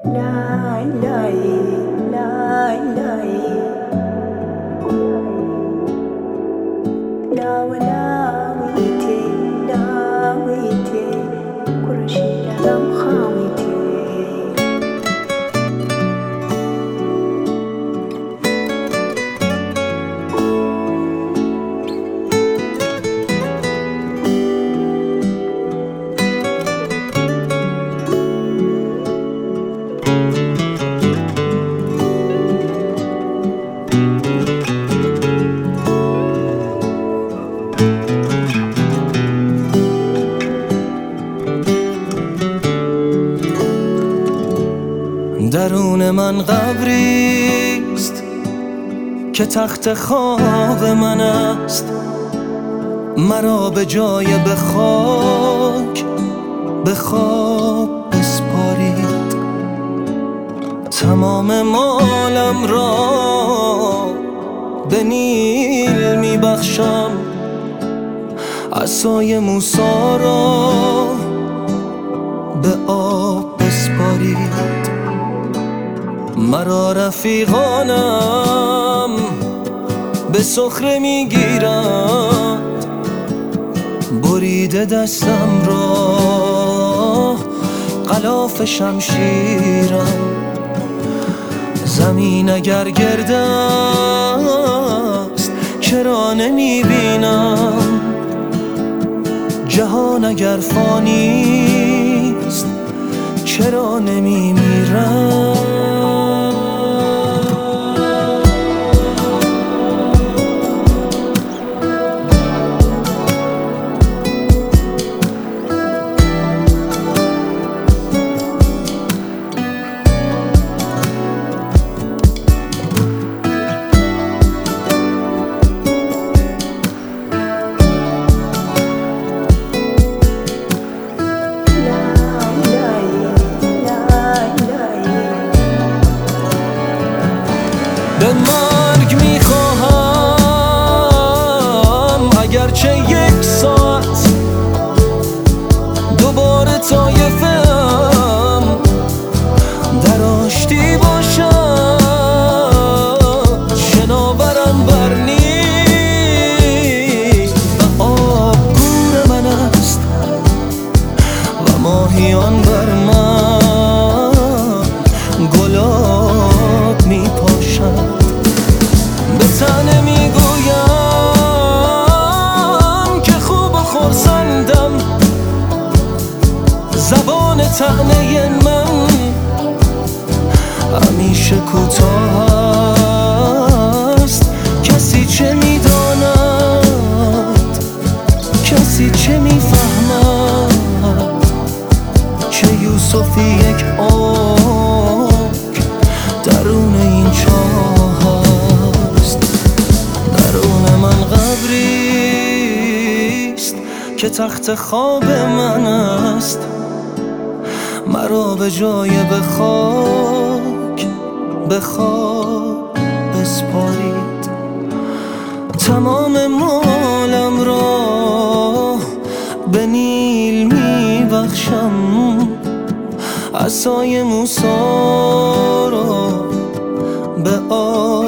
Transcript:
درون من قبریست که تخت خواب من است، مرا به جای به خواب بسپارید. تمام مالم را به نیل می بخشم، عصای موسی را به آب بسپارید. مرا رفیقانم به سخره میگیرند، بریده دستم را غلاف شمشیرم. زمین اگر گرد است چرا نمیبینم، جهان اگر فانیست چرا نمیمیرم. به مرگ میخواهم اگرچه یک ساعت دوباره طایفم در آشتی باشد، شناورم بر نیل و آب گور من است و ماهیان بر من گلاب میپاشد. به تنه میگویم که خوب و خرسندم، زبان طعنه من همیشه کوتاه است. کسی چه میداند، کسی چه میفهمد، چه یوسفی یک آنک درون این چاه است. درون من قبریست که تخت خواب من است، مرا به جای به خواب بسپارید. تمام مالم را به نیل میبخشم، عصای موسی را به آب